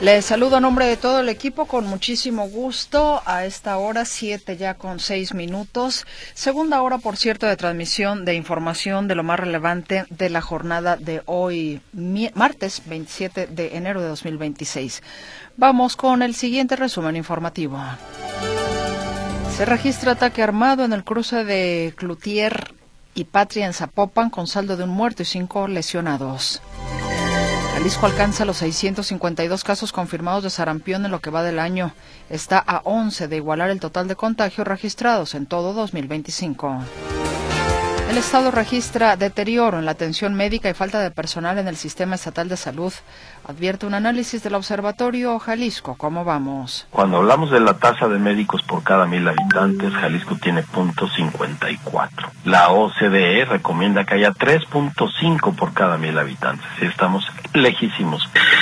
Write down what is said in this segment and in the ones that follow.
Les saludo a nombre de todo el equipo con muchísimo gusto a esta hora, 7 ya con 6 minutos. Segunda hora, por cierto, de transmisión de información de lo más relevante de la jornada de hoy, martes 27 de enero de 2026. Vamos con el siguiente resumen informativo. Se registra ataque armado en el cruce de Cloutier y Patria en Zapopan con saldo de un muerto y 5 lesionados. Jalisco alcanza los 652 casos confirmados de sarampión en lo que va del año. Está a 11 de igualar el total de contagios registrados en todo 2025. El Estado registra deterioro en la atención médica y falta de personal en el sistema estatal de salud. Advierte un análisis del Observatorio Jalisco. ¿Cómo vamos? Cuando hablamos de la tasa de médicos por cada 1,000 habitantes, Jalisco tiene 0.54. La OCDE recomienda que haya 3.5 por cada 1,000 habitantes. Y estamos lejísimos.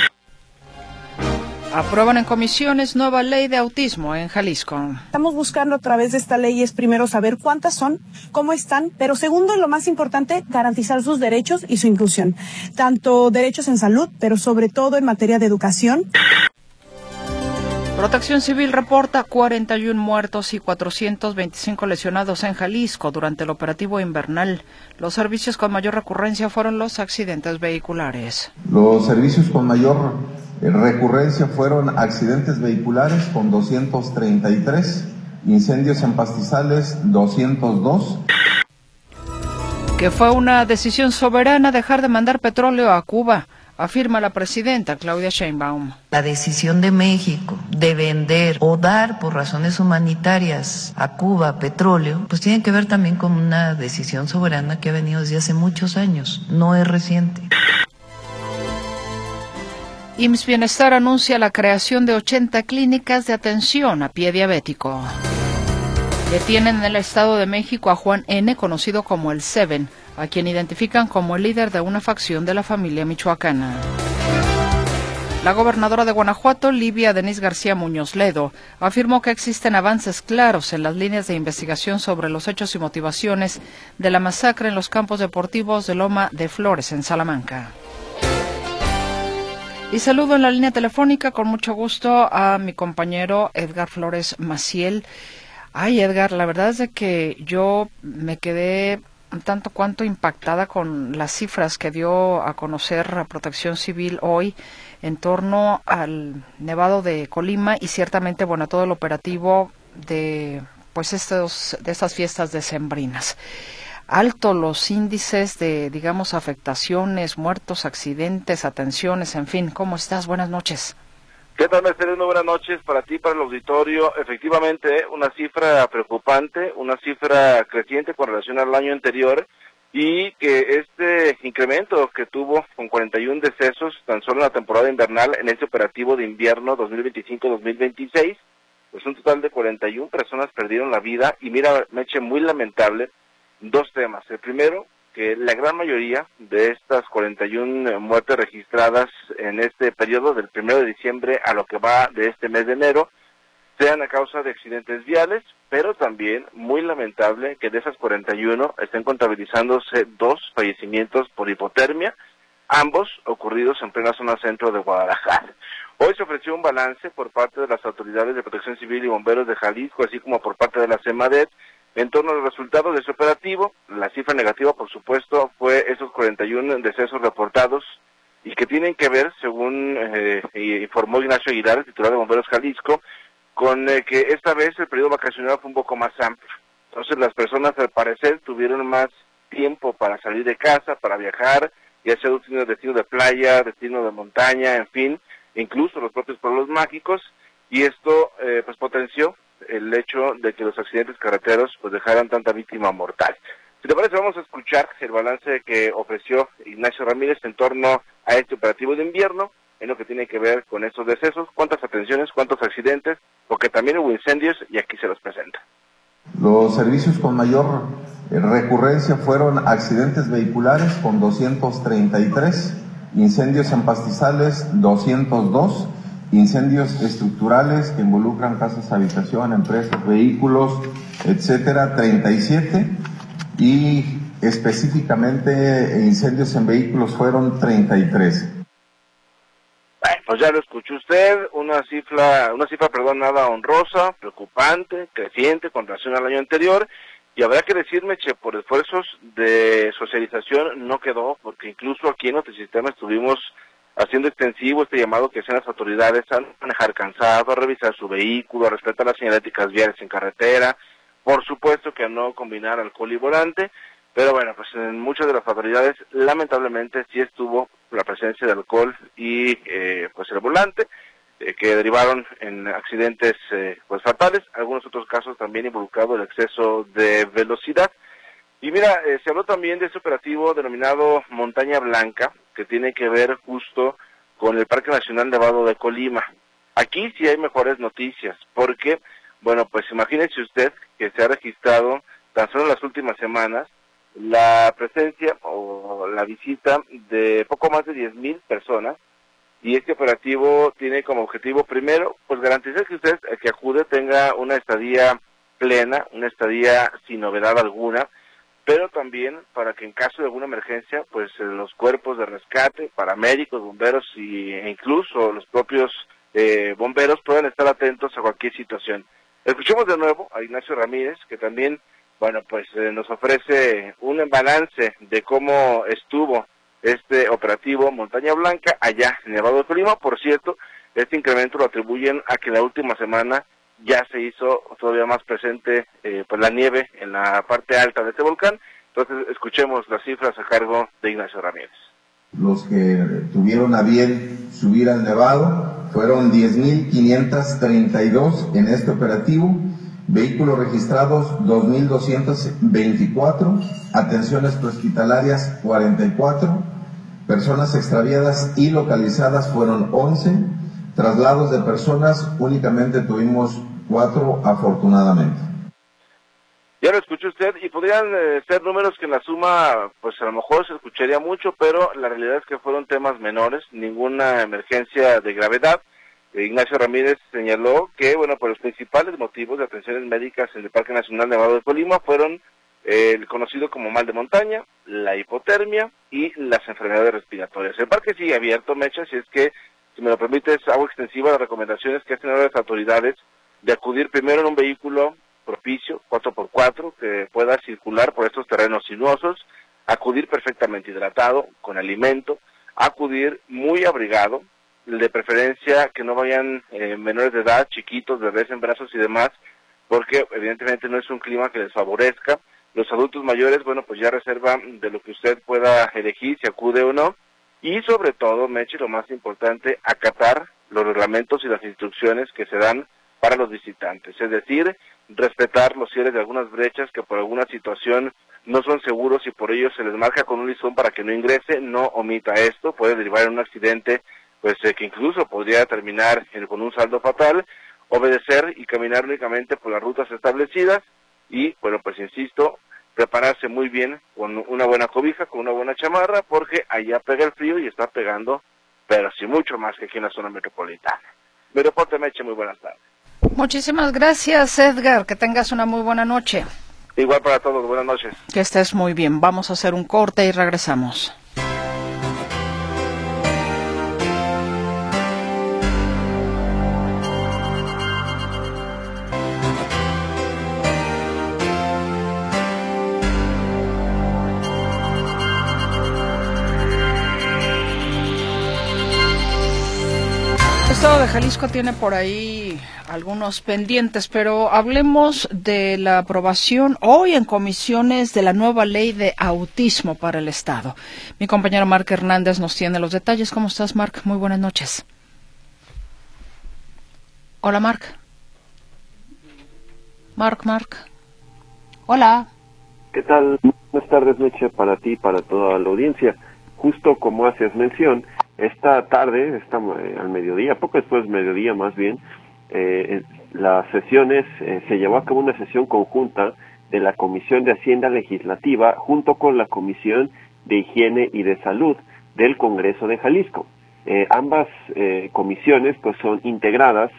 Aprueban en comisiones nueva ley de autismo en Jalisco. Estamos buscando a través de esta ley es primero saber cuántas son, cómo están, pero segundo, y lo más importante, garantizar sus derechos y su inclusión. Tanto derechos en salud, pero sobre todo en materia de educación. Protección Civil reporta 41 muertos y 425 lesionados en Jalisco durante el operativo invernal. Los servicios con mayor recurrencia fueron los accidentes vehiculares. Los servicios con mayor recurrencia fueron accidentes vehiculares con 233, incendios en pastizales 202. Que fue una decisión soberana dejar de mandar petróleo a Cuba, afirma la presidenta Claudia Sheinbaum. La decisión de México de vender o dar por razones humanitarias a Cuba petróleo, pues tiene que ver también con una decisión soberana que ha venido desde hace muchos años, no es reciente. IMSS Bienestar anuncia la creación de 80 clínicas de atención a pie diabético. Detienen en el Estado de México a Juan N., conocido como el Seven, a quien identifican como el líder de una facción de la familia michoacana. La gobernadora de Guanajuato, Livia Denise García Muñoz Ledo, afirmó que existen avances claros en las líneas de investigación sobre los hechos y motivaciones de la masacre en los campos deportivos de Loma de Flores, en Salamanca. Y saludo en la línea telefónica con mucho gusto a mi compañero Edgar Flores Maciel. Ay, Edgar, la verdad es de que yo me quedé un tanto cuanto impactada con las cifras que dio a conocer la Protección Civil hoy en torno al Nevado de Colima y ciertamente, bueno, todo el operativo de pues de estas fiestas decembrinas. Alto los índices de, digamos, afectaciones, muertos, accidentes, atenciones, en fin. ¿Cómo estás? Buenas noches. ¿Qué tal, Mercedes? Muy buenas noches para ti, para el auditorio. Efectivamente, una cifra preocupante, una cifra creciente con relación al año anterior y que este incremento que tuvo con 41 decesos tan solo en la temporada invernal en este operativo de invierno 2025-2026, pues un total de 41 personas perdieron la vida y mira, Meche, muy lamentable. Dos temas. El primero, que la gran mayoría de estas 41 muertes registradas en este periodo del 1 de diciembre a lo que va de este mes de enero sean a causa de accidentes viales, pero también muy lamentable que de esas 41 estén contabilizándose 2 fallecimientos por hipotermia, ambos ocurridos en plena zona centro de Guadalajara. Hoy se ofreció un balance por parte de las autoridades de Protección Civil y Bomberos de Jalisco, así como por parte de la CEMADET, en torno a los resultados de ese operativo. La cifra negativa, por supuesto, fue esos 41 decesos reportados y que tienen que ver, según informó Ignacio Aguilar, titular de Bomberos Jalisco, con que esta vez el periodo vacacional fue un poco más amplio. Entonces las personas, al parecer, tuvieron más tiempo para salir de casa, para viajar, ya sea destino de playa, destino de montaña, en fin, incluso los propios pueblos mágicos, y esto pues potenció el hecho de que los accidentes carreteros pues dejaran tanta víctima mortal. Si te parece, vamos a escuchar el balance que ofreció Ignacio Ramírez en torno a este operativo de invierno, en lo que tiene que ver con estos decesos, cuántas atenciones, cuántos accidentes, porque también hubo incendios y aquí se los presenta. Los servicios con mayor recurrencia fueron accidentes vehiculares con 233, incendios en pastizales 202, incendios estructurales que involucran casas, habitación, empresas, vehículos, etcétera, 37, y específicamente incendios en vehículos fueron 33. Pues ya lo escuchó usted, una cifra, nada honrosa, preocupante, creciente con relación al año anterior, y habrá que decirme, por esfuerzos de socialización no quedó, porque incluso aquí en Notisistema estuvimos haciendo extensivo este llamado que hacen las autoridades a manejar cansado, a revisar su vehículo, a respetar las señaléticas viales en carretera, por supuesto que a no combinar alcohol y volante, pero bueno, pues en muchas de las fatalidades lamentablemente sí estuvo la presencia de alcohol y pues el volante, que derivaron en accidentes pues fatales, algunos otros casos también involucrado el exceso de velocidad. Y mira, se habló también de ese operativo denominado Montaña Blanca, que tiene que ver justo con el Parque Nacional Nevado de Colima. Aquí sí hay mejores noticias, porque, bueno, pues imagínese usted que se ha registrado tan solo en las últimas semanas la presencia o la visita de poco más de 10,000 personas, y este operativo tiene como objetivo, primero, pues garantizar que usted, el que acude, tenga una estadía plena, una estadía sin novedad alguna, pero también para que en caso de alguna emergencia, pues los cuerpos de rescate, paramédicos, bomberos e incluso los propios bomberos puedan estar atentos a cualquier situación. Escuchemos de nuevo a Ignacio Ramírez, que también, bueno, pues nos ofrece un balance de cómo estuvo este operativo Montaña Blanca allá en Nevado de Colima. Por cierto, este incremento lo atribuyen a que la última semana ya se hizo todavía más presente pues la nieve en la parte alta de este volcán. Entonces escuchemos las cifras a cargo de Ignacio Ramírez. Los que tuvieron a bien subir al Nevado fueron 10,532 en este operativo, vehículos registrados 2,224, atenciones prehospitalarias 44, personas extraviadas y localizadas fueron 11, traslados de personas únicamente tuvimos 4 afortunadamente. Ya lo escuchó usted, y podrían ser números que en la suma, pues a lo mejor se escucharía mucho, pero la realidad es que fueron temas menores, ninguna emergencia de gravedad. Ignacio Ramírez señaló que, bueno, pues los principales motivos de atenciones médicas en el Parque Nacional Nevado de Colima fueron el conocido como mal de montaña, la hipotermia y las enfermedades respiratorias. El parque sigue abierto, Mecha, si es que, si me lo permites, hago extensiva las recomendaciones que hacen ahora las autoridades de acudir primero en un vehículo propicio, 4x4, que pueda circular por estos terrenos sinuosos, acudir perfectamente hidratado, con alimento, acudir muy abrigado, de preferencia que no vayan menores de edad, chiquitos, bebés en brazos y demás, porque evidentemente no es un clima que les favorezca. Los adultos mayores, bueno, pues ya reservan de lo que usted pueda elegir, si acude o no, y sobre todo, Mechi, lo más importante, acatar los reglamentos y las instrucciones que se dan para los visitantes, es decir, respetar los cierres de algunas brechas que por alguna situación no son seguros y por ello se les marca con un listón para que no ingrese. No omita esto, puede derivar en un accidente pues que incluso podría terminar con un saldo fatal. Obedecer y caminar únicamente por las rutas establecidas y, bueno, pues insisto, prepararse muy bien con una buena cobija, con una buena chamarra, porque allá pega el frío y está pegando, pero sí mucho más que aquí en la zona metropolitana. Mi reporte, Meche, muy buenas tardes. Muchísimas gracias, Edgar. Que tengas una muy buena noche. Igual para todos, buenas noches. Que estés muy bien. Vamos a hacer un corte y regresamos. El estado de Jalisco tiene por ahí algunos pendientes, pero hablemos de la aprobación hoy en comisiones de la nueva ley de autismo para el Estado. Mi compañero Marc Hernández nos tiene los detalles. ¿Cómo estás, Marc? Muy buenas noches. Hola, Marc. Marc. Hola. ¿Qué tal? Buenas tardes, Meche, para ti y para toda la audiencia. Justo como haces mención, esta tarde, al mediodía, poco después del mediodía más bien, las sesiones, se llevó a cabo una sesión conjunta de la Comisión de Hacienda Legislativa junto con la Comisión de Higiene y de Salud del Congreso de Jalisco. Ambas comisiones pues son integradas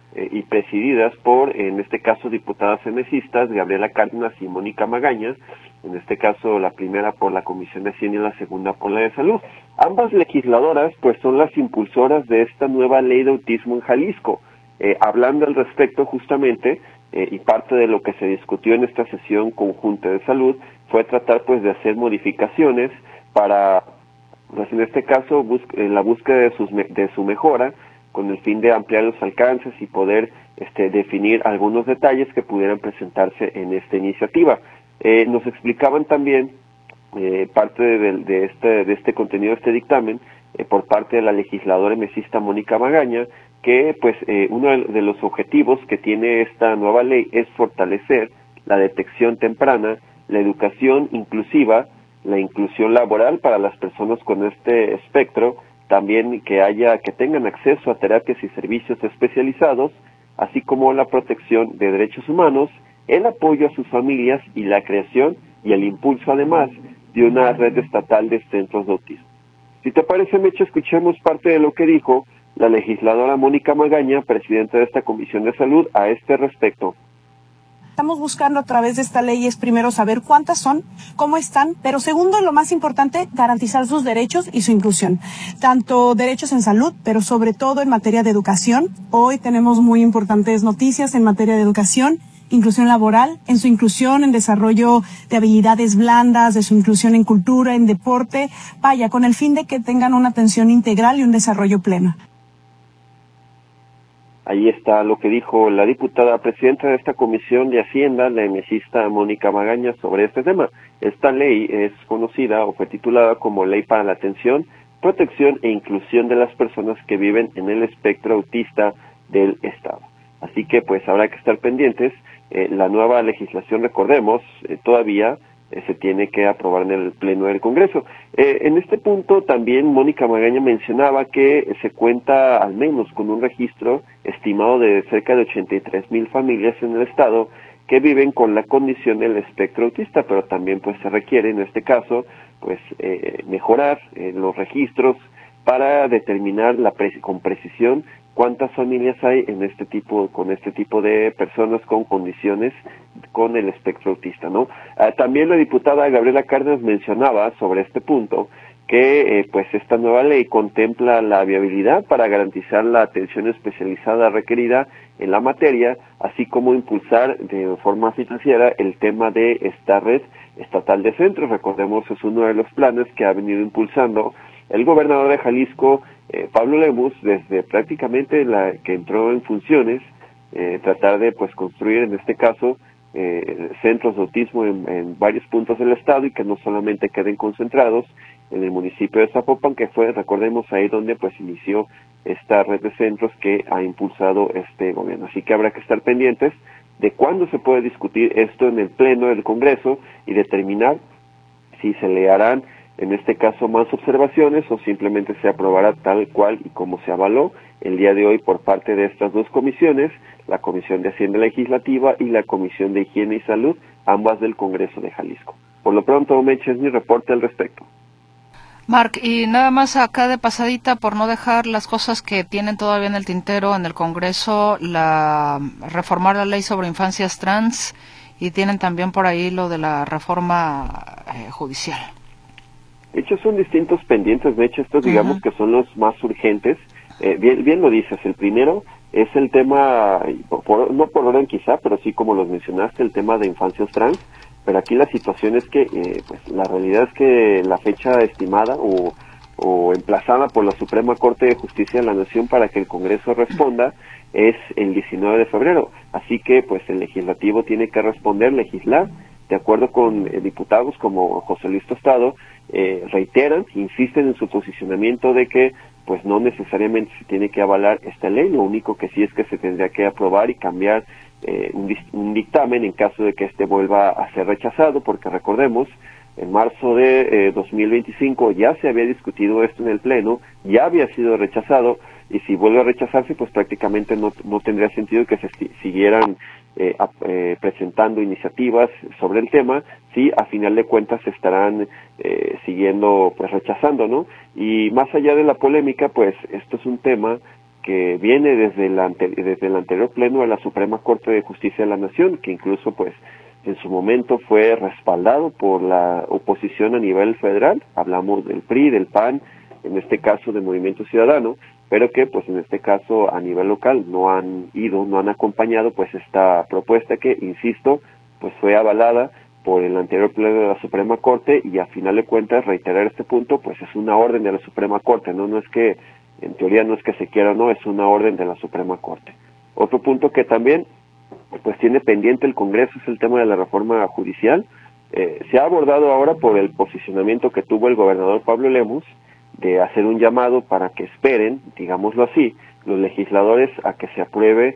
y presididas por, en este caso, diputadas enesistas, Gabriela Cárdenas y Mónica Magaña, en este caso la primera por la Comisión de Hacienda y la segunda por la de Salud. Ambas legisladoras pues son las impulsoras de esta nueva ley de autismo en Jalisco. Hablando al respecto justamente, y parte de lo que se discutió en esta sesión conjunta de salud fue tratar pues de hacer modificaciones para, pues en este caso, la búsqueda de su mejora, con el fin de ampliar los alcances y poder definir algunos detalles que pudieran presentarse en esta iniciativa. Nos explicaban también parte de este contenido, de este dictamen, por parte de la legisladora enesista Mónica Magaña, que pues uno de los objetivos que tiene esta nueva ley es fortalecer la detección temprana, la educación inclusiva, la inclusión laboral para las personas con este espectro, también que tengan acceso a terapias y servicios especializados, así como la protección de derechos humanos, el apoyo a sus familias y la creación y el impulso además de una red estatal de centros de autismo. Si te parece, Meche, escuchemos parte de lo que dijo la legisladora Mónica Magaña, presidenta de esta Comisión de Salud, a este respecto. Estamos buscando a través de esta ley es primero saber cuántas son, cómo están, pero segundo, lo más importante, garantizar sus derechos y su inclusión. Tanto derechos en salud, pero sobre todo en materia de educación. Hoy tenemos muy importantes noticias en materia de educación, inclusión laboral, en su inclusión en desarrollo de habilidades blandas, de su inclusión en cultura, en deporte, vaya, con el fin de que tengan una atención integral y un desarrollo pleno. Ahí está lo que dijo la diputada presidenta de esta Comisión de Hacienda, la enesista Mónica Magaña, sobre este tema. Esta ley es conocida o fue titulada como Ley para la Atención, Protección e Inclusión de las Personas que Viven en el Espectro Autista del Estado. Así que pues habrá que estar pendientes. La nueva legislación, recordemos, todavía se tiene que aprobar en el Pleno del Congreso. En este punto también Mónica Magaña mencionaba que se cuenta al menos con un registro estimado de cerca de 83,000 familias en el Estado que viven con la condición del espectro autista, pero también pues se requiere en este caso pues mejorar los registros para determinar con precisión cuántas familias hay con este tipo de personas con condiciones con el espectro autista, ¿no? También la diputada Gabriela Cárdenas mencionaba sobre este punto que pues esta nueva ley contempla la viabilidad para garantizar la atención especializada requerida en la materia, así como impulsar de forma financiera el tema de esta red estatal de centros. Recordemos, es uno de los planes que ha venido impulsando el gobernador de Jalisco, Pablo Lemus, desde prácticamente que entró en funciones, tratar de pues construir en este caso centros de autismo en varios puntos del estado y que no solamente queden concentrados en el municipio de Zapopan, que fue, recordemos, ahí donde pues inició esta red de centros que ha impulsado este gobierno. Así que habrá que estar pendientes de cuándo se puede discutir esto en el Pleno del Congreso y determinar si se le harán en este caso más observaciones o simplemente se aprobará tal cual y como se avaló el día de hoy por parte de estas dos comisiones, la Comisión de Hacienda Legislativa y la Comisión de Higiene y Salud, ambas del Congreso de Jalisco. Por lo pronto, Meche, es mi reporte al respecto. Marc, y nada más acá de pasadita, por no dejar las cosas que tienen todavía en el tintero en el Congreso, reformar la ley sobre infancias trans, y tienen también por ahí lo de la reforma judicial. De hecho, son distintos pendientes. De hecho, estos digamos que son los más urgentes. Bien lo dices, el primero es el tema, no por orden quizá, pero sí como los mencionaste, el tema de infancias trans. Pero aquí la situación es que pues la realidad es que la fecha estimada o emplazada por la Suprema Corte de Justicia de la Nación para que el Congreso responda es el 19 de febrero. Así que pues el legislativo tiene que responder, legislar, de acuerdo con diputados como José Luis Tostado, reiteran, insisten en su posicionamiento de que pues no necesariamente se tiene que avalar esta ley, lo único que sí es que se tendría que aprobar y cambiar un dictamen en caso de que este vuelva a ser rechazado, porque recordemos, en marzo de 2025 ya se había discutido esto en el Pleno, ya había sido rechazado, y si vuelve a rechazarse, pues prácticamente no tendría sentido que se siguieran presentando iniciativas sobre el tema, si a final de cuentas se estarán siguiendo pues rechazando, ¿no? Y más allá de la polémica, pues esto es un tema que viene desde el anterior pleno de la Suprema Corte de Justicia de la Nación, que incluso pues en su momento fue respaldado por la oposición a nivel federal. Hablamos del PRI, del PAN, en este caso del Movimiento Ciudadano, pero que pues en este caso a nivel local no han acompañado pues esta propuesta que, insisto, pues fue avalada por el anterior pleno de la Suprema Corte, y a final de cuentas reiterar este punto pues es una orden de la Suprema Corte, no es que en teoría no es que se quiera o no, es una orden de la Suprema Corte. Otro punto que también pues tiene pendiente el Congreso es el tema de la reforma judicial. Se ha abordado ahora por el posicionamiento que tuvo el gobernador Pablo Lemus de hacer un llamado para que esperen, digámoslo así, los legisladores a que se apruebe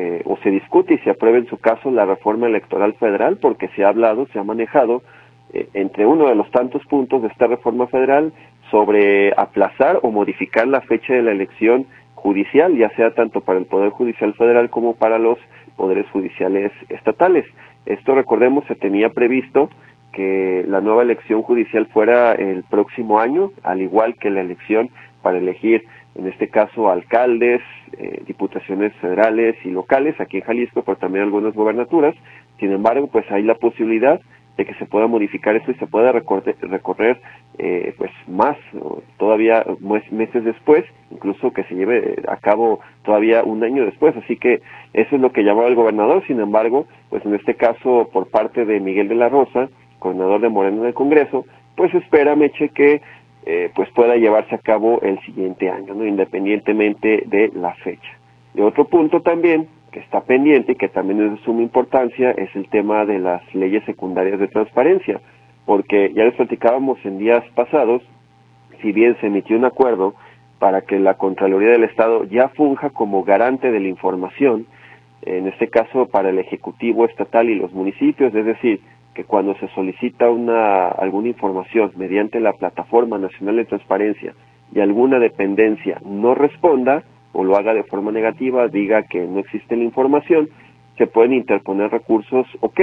o se discute y se apruebe en su caso la reforma electoral federal, porque se ha manejado entre uno de los tantos puntos de esta reforma federal sobre aplazar o modificar la fecha de la elección judicial, ya sea tanto para el Poder Judicial Federal como para los poderes judiciales estatales. Esto, recordemos, se tenía previsto que la nueva elección judicial fuera el próximo año, al igual que la elección para elegir, en este caso, alcaldes, diputaciones federales y locales aquí en Jalisco, pero también algunas gobernaturas. Sin embargo, pues hay la posibilidad de que se pueda modificar esto y se pueda recorrer pues más, todavía meses después, incluso que se lleve a cabo todavía un año después. Así que eso es lo que llamaba el gobernador. Sin embargo, pues en este caso, por parte de Miguel de la Rosa, coordinador de Morena en el Congreso, pues espera, Meche, que pues pueda llevarse a cabo el siguiente año, ¿no?, independientemente de la fecha. Y otro punto también que está pendiente y que también es de suma importancia es el tema de las leyes secundarias de transparencia, porque ya les platicábamos en días pasados, si bien se emitió un acuerdo para que la Contraloría del Estado ya funja como garante de la información, en este caso para el Ejecutivo Estatal y los municipios, es decir, que cuando se solicita alguna información mediante la Plataforma Nacional de Transparencia y alguna dependencia no responda o lo haga de forma negativa, diga que no existe la información, se pueden interponer recursos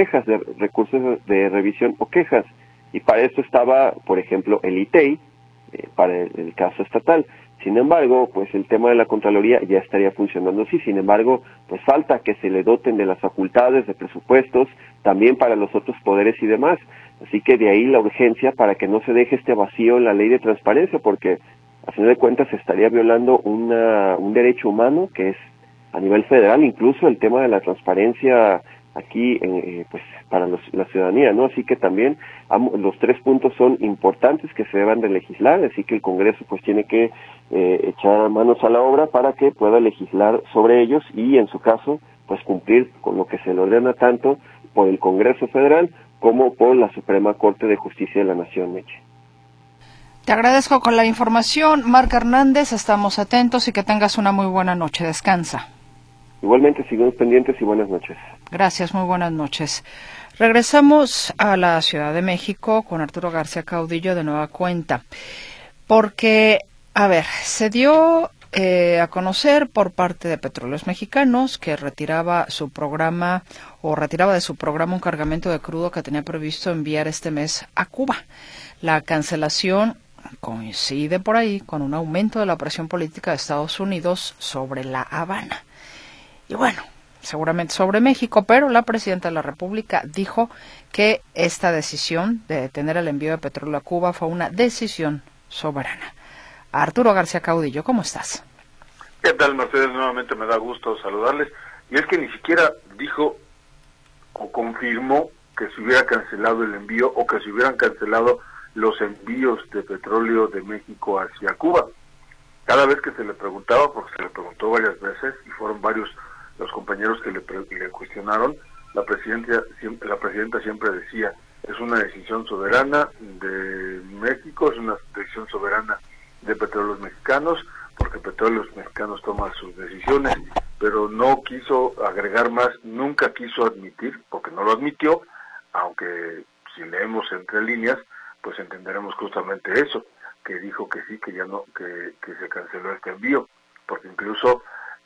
de revisión o quejas. Y para esto estaba, por ejemplo, el ITEI, para el caso estatal. Sin embargo, pues el tema de la Contraloría ya estaría funcionando así. Sin embargo, pues falta que se le doten de las facultades, de presupuestos, también para los otros poderes y demás. Así que de ahí la urgencia para que no se deje este vacío en la ley de transparencia, porque a final de cuentas se estaría violando un derecho humano que es a nivel federal, incluso el tema de la transparencia aquí pues para la ciudadanía, ¿no? Así que también los tres puntos son importantes que se deban de legislar, así que el Congreso pues tiene que echar manos a la obra para que pueda legislar sobre ellos y en su caso pues cumplir con lo que se le ordena tanto por el Congreso Federal como por la Suprema Corte de Justicia de la Nación, Meche. Te agradezco con la información, Marc Hernández, estamos atentos y que tengas una muy buena noche, descansa. Igualmente, sigamos pendientes y buenas noches. Gracias, muy buenas noches. Regresamos a la Ciudad de México con Arturo García Caudillo de nueva cuenta, porque, se dio a conocer por parte de Petróleos Mexicanos que retiraba de su programa un cargamento de crudo que tenía previsto enviar este mes a Cuba. La cancelación coincide por ahí con un aumento de la presión política de Estados Unidos sobre La Habana. Y bueno, seguramente sobre México, pero la presidenta de la República dijo que esta decisión de detener el envío de petróleo a Cuba fue una decisión soberana. Arturo García Caudillo, ¿cómo estás? ¿Qué tal, Mercedes? Nuevamente me da gusto saludarles. Y es que ni siquiera dijo o confirmó que se hubiera cancelado el envío o que se hubieran cancelado los envíos de petróleo de México hacia Cuba. Cada vez que se le preguntaba, porque se le preguntó varias veces y fueron varios los compañeros que le cuestionaron, la presidenta siempre decía, es una decisión soberana de México, es una decisión soberana de Petróleos Mexicanos, porque Petróleos Mexicanos toma sus decisiones, pero no quiso agregar más, nunca quiso admitir, porque no lo admitió, aunque si leemos entre líneas, pues entenderemos justamente eso, que dijo que sí, que ya no, que se canceló este envío, porque incluso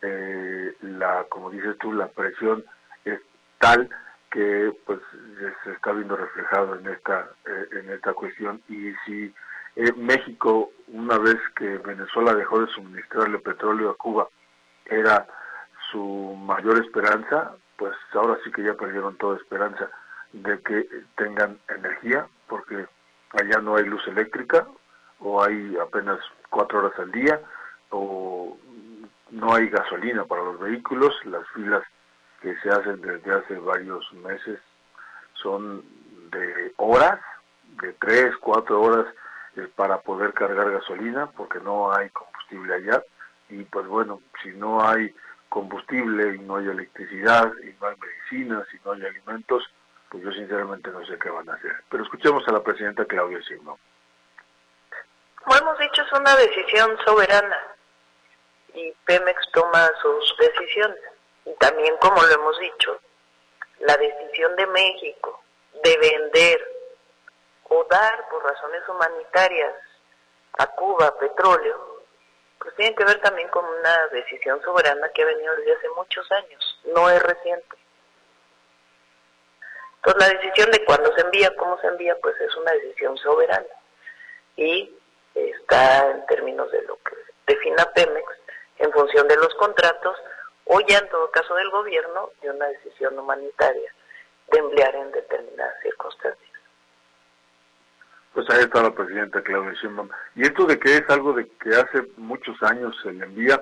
como dices tú, la presión es tal que pues se está viendo reflejado en esta cuestión. Y si México, una vez que Venezuela dejó de suministrarle petróleo a Cuba, era su mayor esperanza, pues ahora sí que ya perdieron toda esperanza de que tengan energía, porque allá no hay luz eléctrica, o hay apenas 4 horas al día, o no hay gasolina para los vehículos. Las filas que se hacen desde hace varios meses son de horas, de 3, 4 horas para poder cargar gasolina, porque no hay combustible allá. Y pues bueno, si no hay combustible y no hay electricidad y no hay medicinas y no hay alimentos, pues yo sinceramente no sé qué van a hacer. Pero escuchemos a la presidenta Claudia Sheinbaum. Como hemos dicho, es una decisión soberana y Pemex toma sus decisiones. Y también, como lo hemos dicho, la decisión de México de vender o dar por razones humanitarias a Cuba petróleo, pues tiene que ver también con una decisión soberana que ha venido desde hace muchos años, no es reciente. Entonces la decisión de cuándo se envía, cómo se envía, pues es una decisión soberana y está en términos de lo que defina Pemex en función de los contratos o ya en todo caso del gobierno de una decisión humanitaria de emplear en determinadas circunstancias. Pues ahí está la presidenta Claudia Sheinbaum. Y esto de que es algo de que hace muchos años se le envía,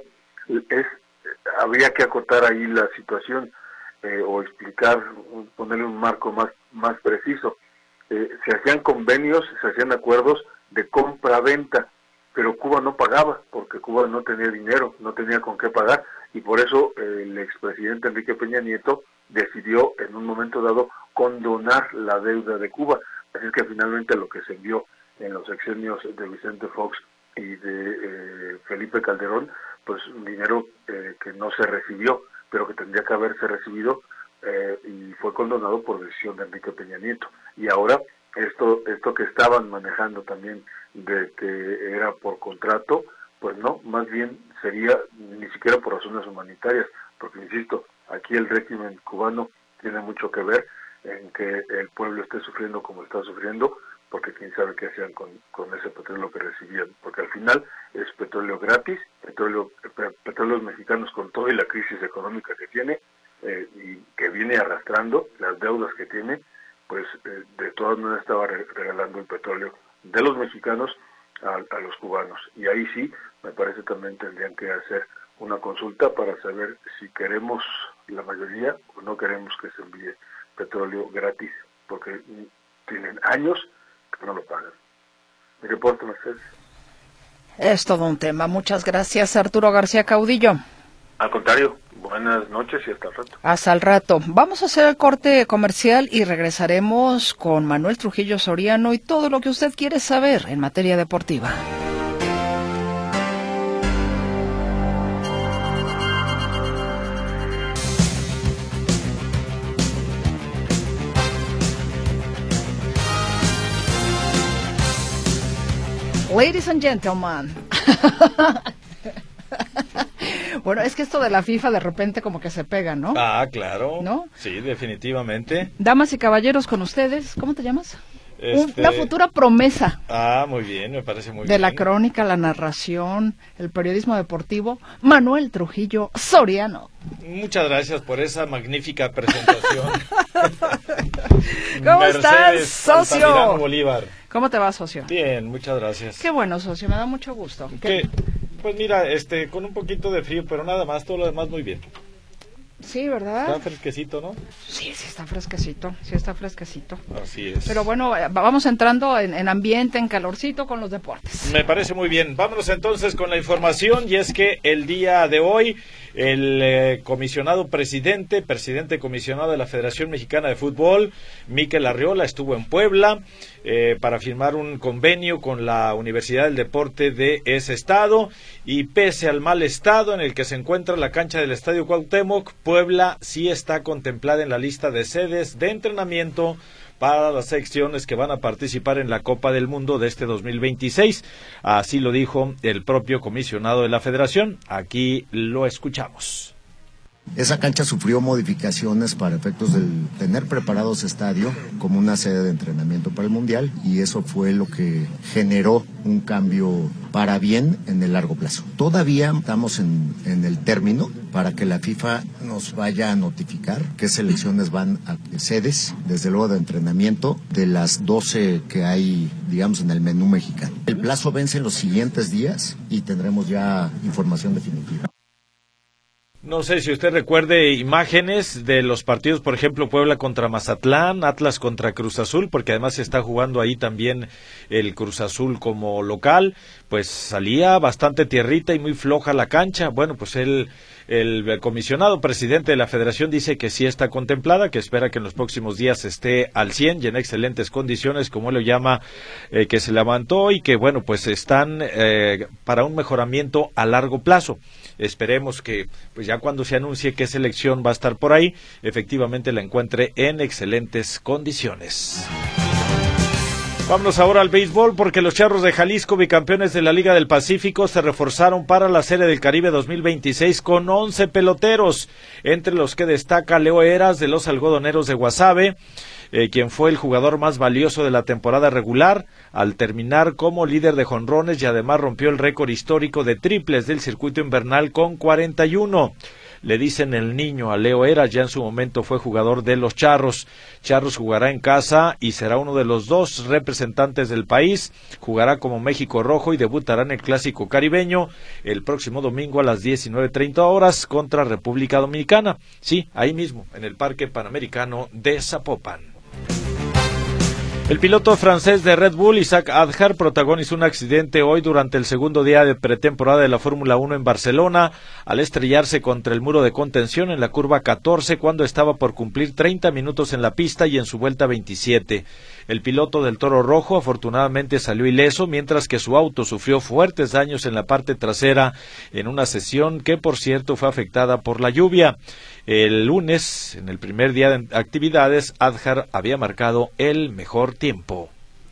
habría que acotar ahí la situación o explicar, ponerle un marco más preciso. Se hacían convenios, se hacían acuerdos de compra-venta, pero Cuba no pagaba, porque Cuba no tenía dinero, no tenía con qué pagar, y por eso el expresidente Enrique Peña Nieto decidió en un momento dado condonar la deuda de Cuba. Así es que finalmente lo que se envió en los sexenios de Vicente Fox y de Felipe Calderón, pues dinero que no se recibió, pero que tendría que haberse recibido y fue condonado por decisión de Enrique Peña Nieto. Y ahora esto que estaban manejando también de que era por contrato, pues no, más bien sería ni siquiera por razones humanitarias, porque insisto, aquí el régimen cubano tiene mucho que ver en que el pueblo esté sufriendo como está sufriendo, porque quién sabe qué hacían con ese petróleo que recibían, porque al final es petróleo gratis, petróleos mexicanos con toda la crisis económica que tiene y que viene arrastrando, las deudas que tiene, pues de todas maneras estaba regalando el petróleo de los mexicanos a los cubanos. Y ahí sí, me parece también tendrían que hacer una consulta para saber si queremos la mayoría o no queremos que se envíe petróleo gratis, porque tienen años que no lo pagan. Mi reporte, Mercedes. Es todo un tema. Muchas gracias, Arturo García Caudillo. Al contrario, buenas noches y hasta el rato. Hasta el rato. Vamos a hacer el corte comercial y regresaremos con Manuel Trujillo Soriano y todo lo que usted quiere saber en materia deportiva. Ladies and gentlemen. Bueno, es que esto de la FIFA de repente como que se pega, ¿no? Ah, claro. ¿No? Sí, definitivamente. Damas y caballeros, con ustedes, ¿cómo te llamas? Una futura promesa. Ah, muy bien, me parece muy bien. De la crónica, la narración, el periodismo deportivo, Manuel Trujillo Soriano. Muchas gracias por esa magnífica presentación. ¿Cómo estás, socio? Altamirano Bolívar. ¿Cómo te va, socio? Bien, muchas gracias. Qué bueno, socio, me da mucho gusto. Pues mira, con un poquito de frío, pero nada más, todo lo demás muy bien. Sí, ¿verdad? Está fresquecito, ¿no? Sí, sí está fresquecito, sí está fresquecito. Así es. Pero bueno, vamos entrando en ambiente, en calorcito con los deportes. Me parece muy bien. Vámonos entonces con la información, y es que el día de hoy el comisionado presidente comisionado de la Federación Mexicana de Fútbol, Mikel Arriola, estuvo en Puebla para firmar un convenio con la Universidad del Deporte de ese estado, y pese al mal estado en el que se encuentra la cancha del Estadio Cuauhtémoc, Puebla sí está contemplada en la lista de sedes de entrenamiento para las secciones que van a participar en la Copa del Mundo de este 2026. Así lo dijo el propio comisionado de la Federación. Aquí lo escuchamos. Esa cancha sufrió modificaciones para efectos de tener preparado ese estadio como una sede de entrenamiento para el Mundial, y eso fue lo que generó un cambio para bien en el largo plazo. Todavía estamos en el término para que la FIFA nos vaya a notificar qué selecciones van a sedes, desde luego de entrenamiento, de las 12 que hay, digamos, en el menú mexicano. El plazo vence en los siguientes días y tendremos ya información definitiva. No sé si usted recuerde imágenes de los partidos, por ejemplo, Puebla contra Mazatlán, Atlas contra Cruz Azul, porque además se está jugando ahí también el Cruz Azul como local, pues salía bastante tierrita y muy floja la cancha. Bueno, pues el comisionado presidente de la federación dice que sí está contemplada, que espera que en los próximos días esté al 100 y en excelentes condiciones, como él lo llama, que se levantó y que, bueno, pues están para un mejoramiento a largo plazo. Esperemos que, pues ya cuando se anuncie qué selección va a estar por ahí, efectivamente la encuentre en excelentes condiciones. Vámonos ahora al béisbol, porque los Charros de Jalisco, bicampeones de la Liga del Pacífico, se reforzaron para la Serie del Caribe 2026 con 11 peloteros, entre los que destaca Leo Eras de los Algodoneros de Guasave, quien fue el jugador más valioso de la temporada regular, al terminar como líder de jonrones, y además rompió el récord histórico de triples del circuito invernal con 41. Le dicen el niño a Leo Eras, ya en su momento fue jugador de los Charros. Charros jugará en casa y será uno de los 2 representantes del país. Jugará como México Rojo y debutará en el Clásico Caribeño el próximo domingo a las 19:30 horas contra República Dominicana. Sí, ahí mismo, en el Parque Panamericano de Zapopan. El piloto francés de Red Bull, Isaac Adjar, protagonizó un accidente hoy durante el segundo día de pretemporada de la Fórmula 1 en Barcelona, al estrellarse contra el muro de contención en la curva 14 cuando estaba por cumplir 30 minutos en la pista y en su vuelta 27. El piloto del Toro Rojo afortunadamente salió ileso, mientras que su auto sufrió fuertes daños en la parte trasera en una sesión que, por cierto, fue afectada por la lluvia. El lunes, en el primer día de actividades, Adjar había marcado el mejor tiempo.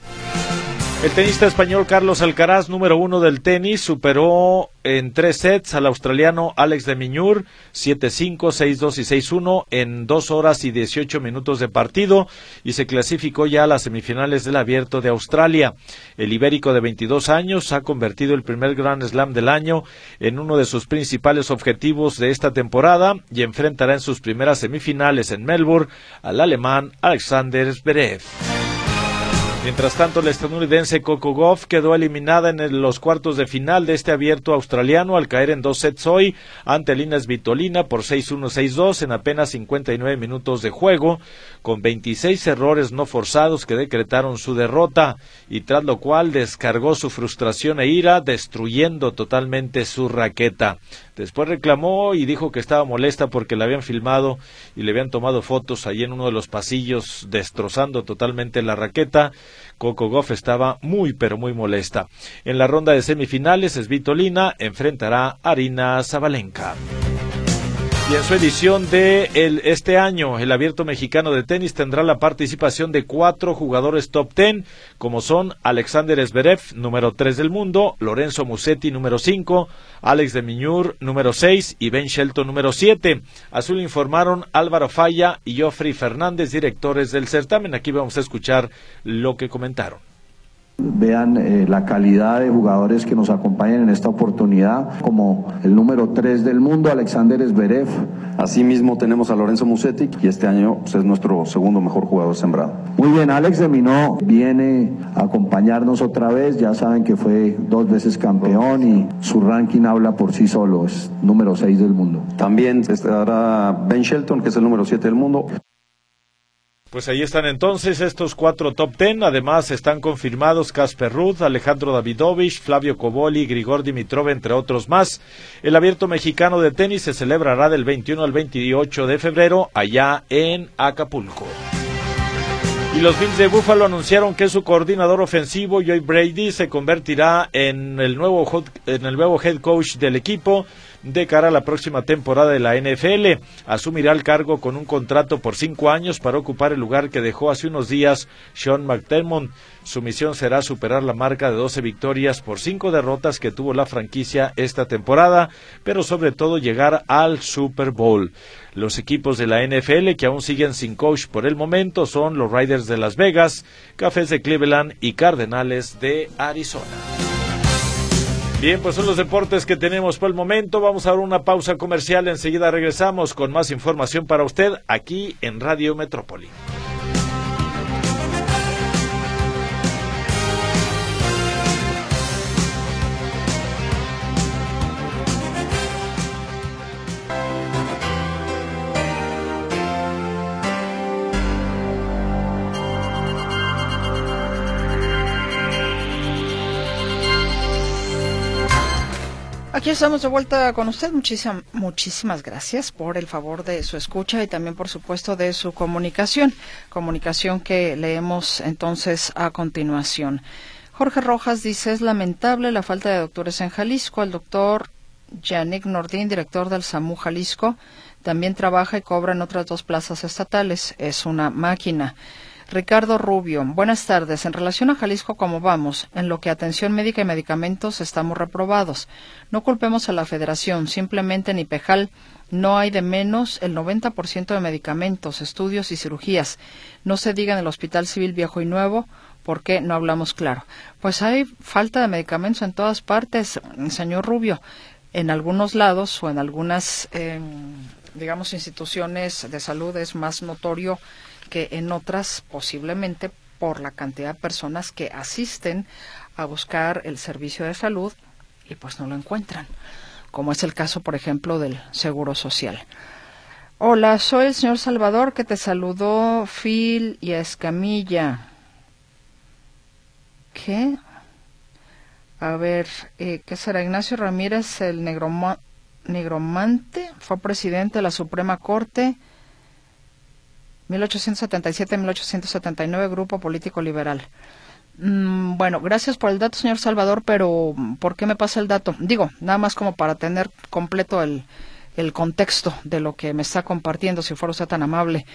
El tenista español Carlos Alcaraz, número 1 del tenis, superó en 3 sets al australiano Alex de Minaur, 7-5, 6-2 y 6-1 en 2 horas y 18 minutos de partido, y se clasificó ya a las semifinales del Abierto de Australia. El ibérico de 22 años ha convertido el primer Grand Slam del año en uno de sus principales objetivos de esta temporada y enfrentará en sus primeras semifinales en Melbourne al alemán Alexander Zverev. Mientras tanto, la estadounidense Coco Gauff quedó eliminada en los cuartos de final de este abierto australiano al caer en 2 sets hoy ante Lina Svitolina por 6-1, 6-2 en apenas 59 minutos de juego, con 26 errores no forzados que decretaron su derrota, y tras lo cual descargó su frustración e ira destruyendo totalmente su raqueta. Después reclamó y dijo que estaba molesta porque la habían filmado y le habían tomado fotos ahí en uno de los pasillos destrozando totalmente la raqueta. Coco Gauff estaba muy pero muy molesta. En la ronda de semifinales, Svitolina enfrentará a Aryna Sabalenka. Y en su edición de este año, el Abierto Mexicano de Tenis tendrá la participación de 4 jugadores top 10, como son Alexander Zverev, número 3 del mundo, Lorenzo Musetti, número 5, Alex de Minaur, número 6, y Ben Shelton, número 7. Así lo informaron Álvaro Falla y Joffrey Fernández, directores del certamen. Aquí vamos a escuchar lo que comentaron. Vean la calidad de jugadores que nos acompañan en esta oportunidad, como el número 3 del mundo, Alexander Zverev. Asimismo tenemos a Lorenzo Musetti, y este año pues, es nuestro segundo mejor jugador sembrado. Muy bien, Alex de Minaur viene a acompañarnos otra vez. Ya saben que fue 2 veces campeón y su ranking habla por sí solo, es número 6 del mundo. También estará Ben Shelton, que es el número 7 del mundo. Pues ahí están entonces estos 4 top 10, además están confirmados Casper Ruud, Alejandro Davidovich, Flavio Cobolli, Grigor Dimitrov, entre otros más. El Abierto Mexicano de Tenis se celebrará del 21 al 28 de febrero allá en Acapulco. Y los Bills de Buffalo anunciaron que su coordinador ofensivo, Joy Brady, se convertirá en el nuevo head coach del equipo, de cara a la próxima temporada de la NFL. Asumirá el cargo con un contrato por 5 años para ocupar el lugar que dejó hace unos días Sean McDermott. Su misión será superar la marca de 12 victorias por 5 derrotas que tuvo la franquicia esta temporada, pero sobre todo llegar al Super Bowl. Los equipos de la NFL que aún siguen sin coach por el momento son los Raiders de Las Vegas, Cafés de Cleveland y Cardenales de Arizona. Bien, pues son los deportes que tenemos por el momento. Vamos a dar una pausa comercial. Enseguida regresamos con más información para usted aquí en Radio Metrópoli. Aquí estamos de vuelta con usted. Muchísimas gracias por el favor de su escucha y también, por supuesto, de su comunicación que leemos entonces a continuación. Jorge Rojas dice: es lamentable la falta de doctores en Jalisco. El doctor Yannick Nordín, director del SAMU Jalisco, también trabaja y cobra en otras 2 plazas estatales. Es una máquina. Ricardo Rubio, buenas tardes. En relación a Jalisco, ¿cómo vamos? En lo que a atención médica y medicamentos estamos reprobados. No culpemos a la Federación, simplemente en Ipejal no hay de menos el 90% de medicamentos, estudios y cirugías. No se diga en el Hospital Civil Viejo y Nuevo, ¿por qué no hablamos claro? Pues hay falta de medicamentos en todas partes, señor Rubio. En algunos lados o en algunas, instituciones de salud es más notorio que en otras, posiblemente por la cantidad de personas que asisten a buscar el servicio de salud y pues no lo encuentran, como es el caso, por ejemplo, del Seguro Social. Hola, soy el señor Salvador, que te saludó Phil y Escamilla. ¿Qué? A ver, ¿qué será? Ignacio Ramírez, el negromante, fue presidente de la Suprema Corte 1877-1879, Grupo Político Liberal. Bueno, gracias por el dato, señor Salvador, pero ¿por qué me pasa el dato? Digo, nada más como para tener completo el contexto de lo que me está compartiendo, si fuera usted tan amable.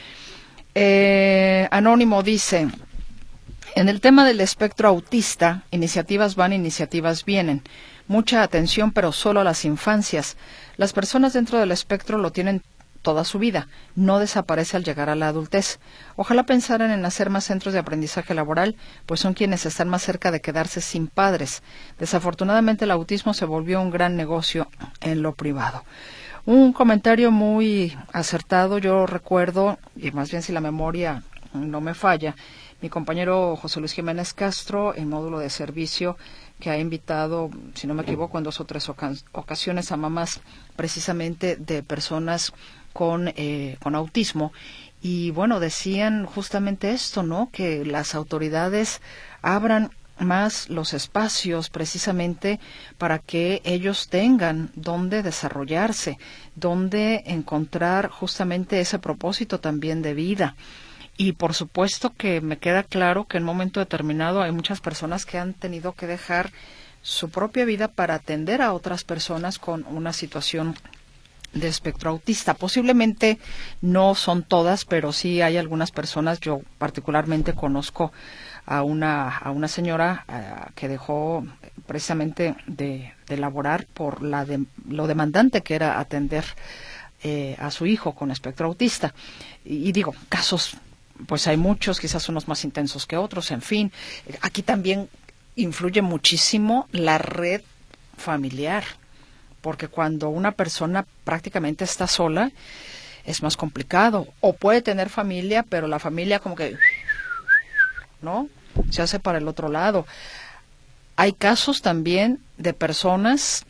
Anónimo dice: en el tema del espectro autista, iniciativas van, iniciativas vienen. Mucha atención, pero solo a las infancias. Las personas dentro del espectro lo tienen toda su vida, no desaparece al llegar a la adultez. Ojalá pensaran en hacer más centros de aprendizaje laboral, pues son quienes están más cerca de quedarse sin padres. Desafortunadamente el autismo se volvió un gran negocio en lo privado. Un comentario muy acertado. Yo recuerdo, y más bien si la memoria no me falla, mi compañero José Luis Jiménez Castro, en módulo de servicio, que ha invitado, si no me equivoco, en 2 o 3 ocasiones a mamás precisamente de personas con autismo, y bueno, decían justamente esto, ¿no? Que las autoridades abran más los espacios precisamente para que ellos tengan donde desarrollarse, donde encontrar justamente ese propósito también de vida. Y por supuesto que me queda claro que en un momento determinado hay muchas personas que han tenido que dejar su propia vida para atender a otras personas con una situación de espectro autista. Posiblemente no son todas, pero sí hay algunas personas. Yo particularmente conozco a una señora que dejó precisamente de laborar por lo demandante que era atender a su hijo con espectro autista. Y digo, casos, pues hay muchos, quizás unos más intensos que otros, en fin. Aquí también influye muchísimo la red familiar, porque cuando una persona prácticamente está sola, es más complicado. O puede tener familia, pero la familia como que, ¿no?, se hace para el otro lado. Hay casos también de personas,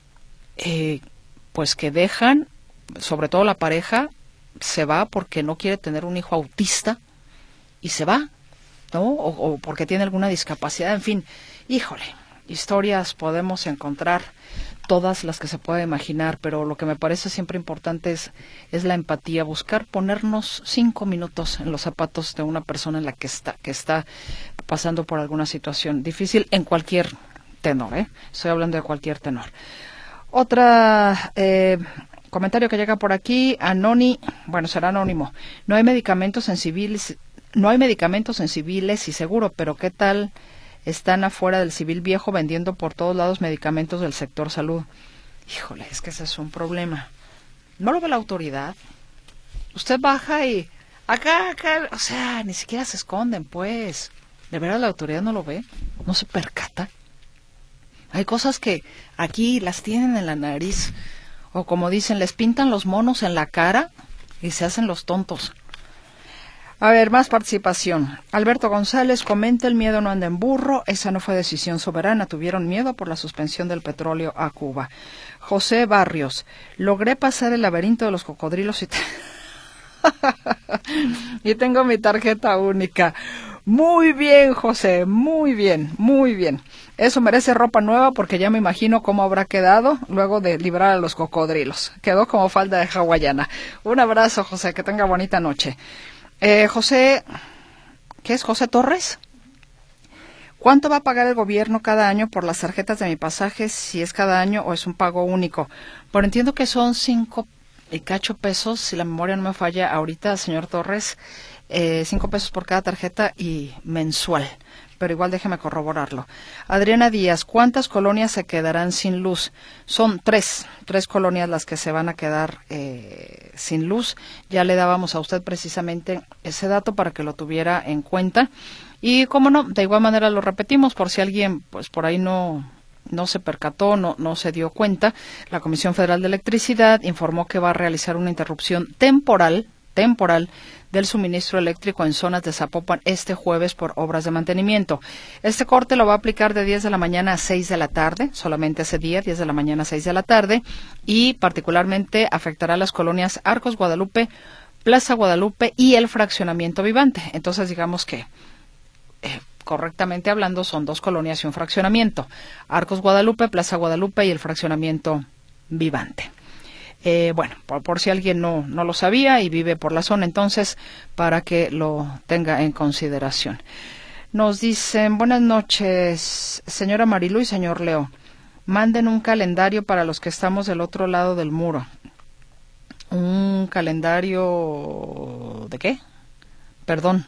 pues que dejan, sobre todo la pareja, se va porque no quiere tener un hijo autista y se va, ¿no? O porque tiene alguna discapacidad, en fin. Híjole, historias podemos encontrar todas las que se pueda imaginar, pero lo que me parece siempre importante es la empatía, buscar ponernos 5 minutos en los zapatos de una persona en la que está pasando por alguna situación difícil en cualquier tenor, estoy hablando de cualquier tenor. Otra comentario que llega por aquí, será anónimo. No hay medicamentos en civiles y seguro, pero ¿qué tal están afuera del Civil Viejo vendiendo por todos lados medicamentos del sector salud? Híjole, es que ese es un problema. ¿No lo ve la autoridad? Usted baja y acá, o sea, ni siquiera se esconden, pues. ¿De verdad la autoridad no lo ve? ¿No se percata? Hay cosas que aquí las tienen en la nariz, o como dicen, les pintan los monos en la cara y se hacen los tontos. A ver, más participación. Alberto González comenta: el miedo no anda en burro, esa no fue decisión soberana, tuvieron miedo por la suspensión del petróleo a Cuba. José Barrios: logré pasar el laberinto de los cocodrilos y tengo mi tarjeta única. Muy bien, José, muy bien, muy bien. Eso merece ropa nueva porque ya me imagino cómo habrá quedado luego de librar a los cocodrilos. Quedó como falda de hawaiana. Un abrazo, José, que tenga bonita noche. José, ¿qué es? José Torres. ¿Cuánto va a pagar el gobierno cada año por las tarjetas de mi pasaje, si es cada año o es un pago único? Pero entiendo que son 5 y cacho pesos, si la memoria no me falla ahorita, señor Torres, 5 pesos por cada tarjeta y mensual. Pero igual déjeme corroborarlo. Adriana Díaz: ¿cuántas colonias se quedarán sin luz? Son 3 colonias las que se van a quedar sin luz. Ya le dábamos a usted precisamente ese dato para que lo tuviera en cuenta. Y cómo no, de igual manera lo repetimos por si alguien pues por ahí no se percató, no se dio cuenta. La Comisión Federal de Electricidad informó que va a realizar una interrupción temporal del suministro eléctrico en zonas de Zapopan este jueves por obras de mantenimiento. Este corte lo va a aplicar de 10 de la mañana a 6 de la tarde, solamente ese día, 10 de la mañana a 6 de la tarde, y particularmente afectará a las colonias Arcos Guadalupe, Plaza Guadalupe y el fraccionamiento Vivante. Entonces digamos que correctamente hablando son 2 colonias y un fraccionamiento: Arcos Guadalupe, Plaza Guadalupe y el fraccionamiento Vivante. Bueno, por si alguien no lo sabía y vive por la zona, entonces, para que lo tenga en consideración. Nos dicen: buenas noches, señora Marilu y señor Leo. Manden un calendario para los que estamos del otro lado del muro. ¿Un calendario de qué? Perdón.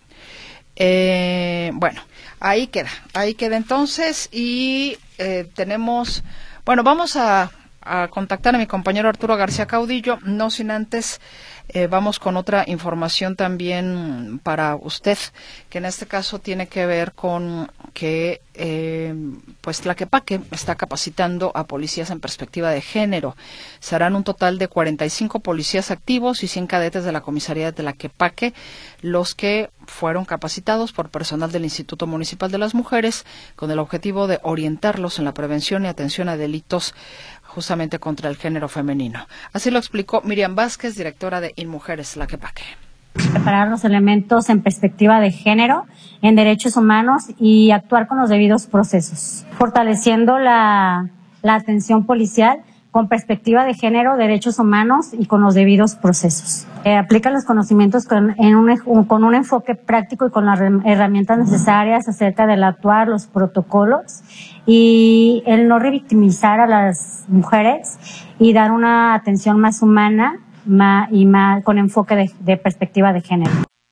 Bueno, ahí queda entonces, y tenemos, vamos a contactar a mi compañero Arturo García Caudillo, no sin antes vamos con otra información también para usted, que en este caso tiene que ver con que pues Tlaquepaque está capacitando a policías en perspectiva de género. Serán un total de 45 policías activos y 100 cadetes de la comisaría de Tlaquepaque los que fueron capacitados por personal del Instituto Municipal de las Mujeres con el objetivo de orientarlos en la prevención y atención a delitos justamente contra el género femenino. Así lo explicó Miriam Vázquez, directora de InMujeres Tlaquepaque. Preparar los elementos en perspectiva de género, en derechos humanos y actuar con los debidos procesos, fortaleciendo la atención policial con perspectiva de género, derechos humanos y con los debidos procesos. Aplica los conocimientos con un enfoque práctico y con las herramientas necesarias acerca del actuar, los protocolos y el no revictimizar a las mujeres y dar una atención más humana y más con enfoque de perspectiva de género.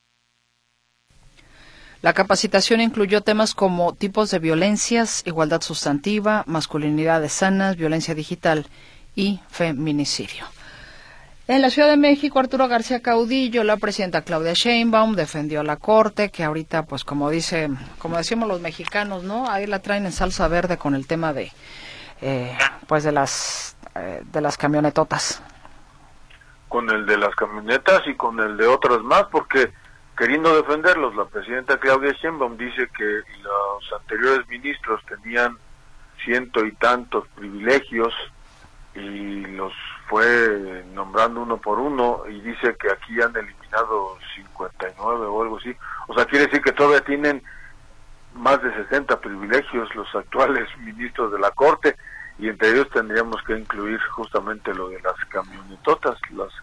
La capacitación incluyó temas como tipos de violencias, igualdad sustantiva, masculinidades sanas, violencia digital y feminicidio. En la Ciudad de México, Arturo García Caudillo, la presidenta Claudia Sheinbaum defendió a la Corte, que ahorita, pues como decimos los mexicanos, ¿no? Ahí la traen en salsa verde con el tema de las camionetotas. Con el de las camionetas y con el de otras más, porque queriendo defenderlos, la presidenta Claudia Sheinbaum dice que los anteriores ministros tenían 100 y tantos privilegios y los fue nombrando uno por uno, y dice que aquí han eliminado 59 o algo así. O sea, quiere decir que todavía tienen más de 60 privilegios los actuales ministros de la Corte, y entre ellos tendríamos que incluir justamente lo de las camionetotas,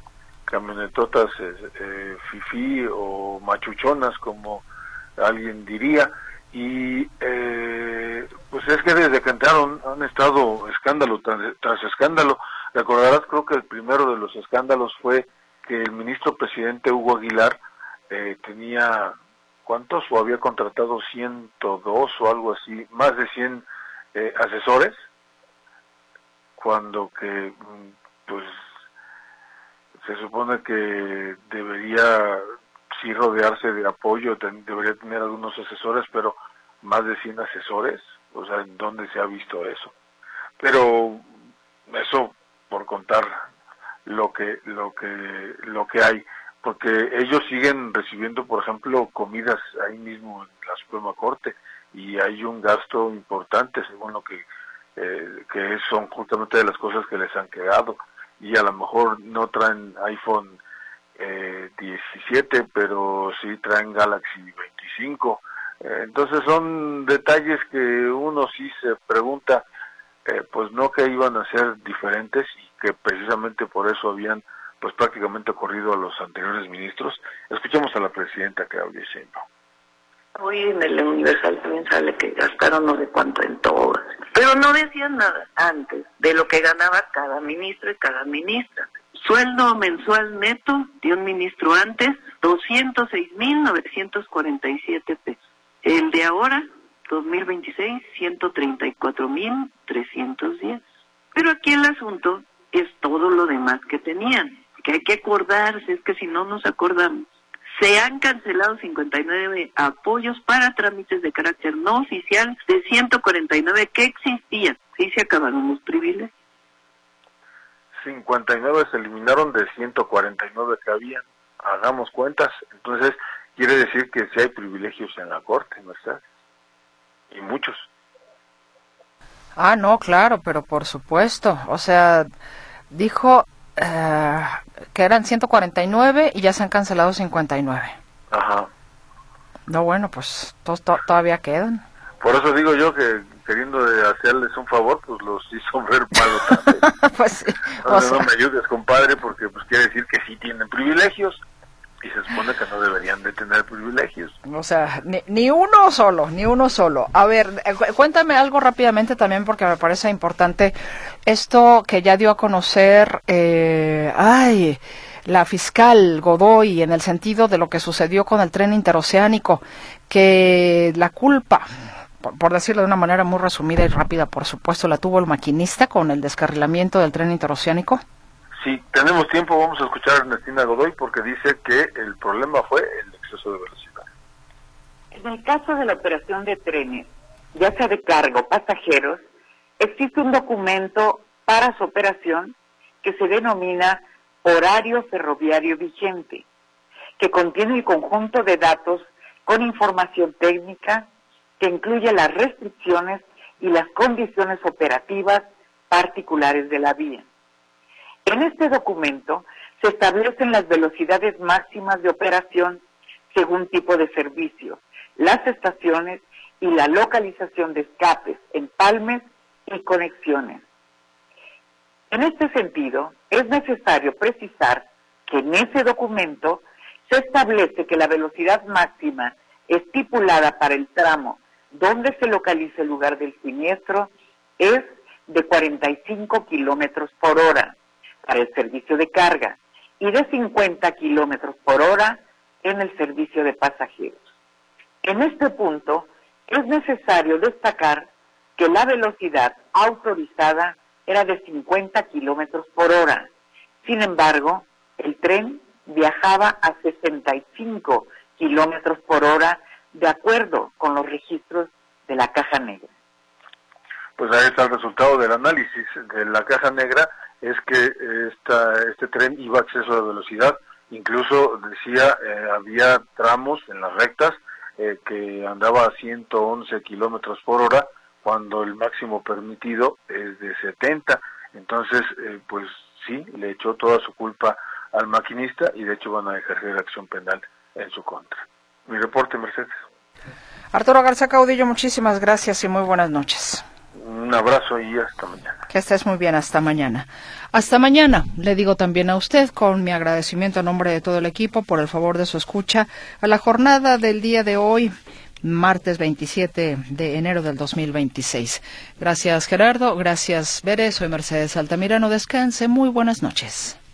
fifí o machuchonas, como alguien diría. Y Pues es que desde que entraron han estado escándalo tras escándalo. Recordarás, creo que el primero de los escándalos fue que el ministro presidente Hugo Aguilar tenía, ¿cuántos? O había contratado 102 o algo así, más de 100 asesores, cuando que, pues, se supone que debería sí rodearse de apoyo, debería tener algunos asesores, pero más de 100 asesores, o sea, ¿en dónde se ha visto eso? Pero eso por contar lo que hay, porque ellos siguen recibiendo, por ejemplo, comidas ahí mismo en la Suprema Corte, y hay un gasto importante según lo que son justamente de las cosas que les han quedado, y a lo mejor no traen iPhone 17, pero sí traen Galaxy 25. Entonces son detalles que uno sí se pregunta, pues no, que iban a ser diferentes, y que precisamente por eso habían pues prácticamente corrido a los anteriores ministros. Escuchemos a la presidenta Claudia Sheinbaum. Hoy en el Universal también sale que gastaron no sé cuánto en todas, pero no decían nada antes de lo que ganaba cada ministro y cada ministra. Sueldo mensual neto de un ministro antes, 206,947 pesos. El de ahora, 2026, 134,310. Pero aquí el asunto es todo lo demás que tenían, que hay que acordarse, es que si no nos acordamos. Se han cancelado 59 apoyos para trámites de carácter no oficial de 149 que existían. Sí se acabaron los privilegios. 59 se eliminaron de 149 que habían. Hagamos cuentas. Entonces, quiere decir que sí hay privilegios en la Corte, ¿no está? Y muchos. Ah, no, claro, pero por supuesto. O sea, dijo que eran 149 y ya se han cancelado 59. Ajá. No, bueno, pues todavía quedan. Por eso digo yo que queriendo hacerles un favor, pues los hizo ver malo también. Pues sí. No me ayudes, compadre, porque pues quiere decir que sí tienen privilegios, y se supone que no deberían de tener privilegios. O sea, ni uno solo. A ver, cuéntame algo rápidamente también, porque me parece importante esto que ya dio a conocer la fiscal Godoy, en el sentido de lo que sucedió con el tren interoceánico, que la culpa, por decirlo de una manera muy resumida y rápida, por supuesto, la tuvo el maquinista con el descarrilamiento del tren interoceánico. Sí, tenemos tiempo, vamos a escuchar a Ernestina Godoy, porque dice que el problema fue el exceso de velocidad. En el caso de la operación de trenes, ya sea de carga o pasajeros, existe un documento para su operación que se denomina Horario Ferroviario Vigente, que contiene el conjunto de datos con información técnica que incluye las restricciones y las condiciones operativas particulares de la vía. En este documento se establecen las velocidades máximas de operación según tipo de servicio, las estaciones y la localización de escapes, empalmes y conexiones. En este sentido, es necesario precisar que en ese documento se establece que la velocidad máxima estipulada para el tramo donde se localiza el lugar del siniestro es de 45 kilómetros por hora para el servicio de carga y de 50 kilómetros por hora en el servicio de pasajeros. En este punto, es necesario destacar que la velocidad autorizada era de 50 kilómetros por hora. Sin embargo, el tren viajaba a 65 kilómetros por hora de acuerdo con los registros de la Caja Negra. Pues ahí está el resultado del análisis de la Caja Negra, es que este tren iba a exceso de velocidad. Incluso decía, había tramos en las rectas que andaba a 111 kilómetros por hora, cuando el máximo permitido es de 70. Entonces, pues sí, le echó toda su culpa al maquinista, y de hecho van a ejercer acción penal en su contra. Mi reporte, Mercedes. Arturo García Caudillo, muchísimas gracias y muy buenas noches. Un abrazo y hasta mañana. Que estés muy bien, hasta mañana. Hasta mañana, le digo también a usted, con mi agradecimiento a nombre de todo el equipo por el favor de su escucha a la jornada del día de hoy, martes 27 de enero del 2026. Gracias, Gerardo. Gracias, Bere. Soy Mercedes Altamirano. Descanse. Muy buenas noches.